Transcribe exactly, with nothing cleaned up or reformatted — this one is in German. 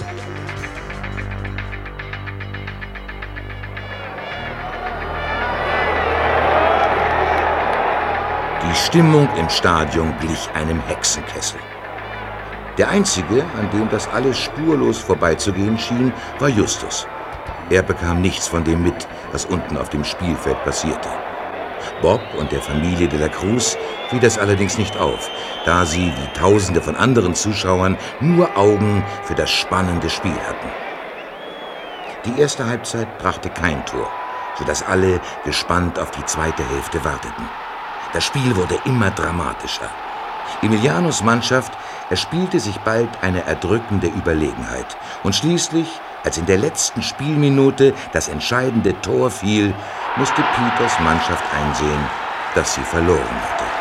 Die Stimmung im Stadion glich einem Hexenkessel. Der Einzige, an dem das alles spurlos vorbeizugehen schien, war Justus. Er bekam nichts von dem mit, was unten auf dem Spielfeld passierte. Bob und der Familie de la Cruz fiel das allerdings nicht auf, da sie, wie Tausende von anderen Zuschauern, nur Augen für das spannende Spiel hatten. Die erste Halbzeit brachte kein Tor, sodass alle gespannt auf die zweite Hälfte warteten. Das Spiel wurde immer dramatischer. Emilianos Mannschaft erspielte sich bald eine erdrückende Überlegenheit. Und schließlich, als in der letzten Spielminute das entscheidende Tor fiel, musste Peters Mannschaft einsehen, dass sie verloren hatte.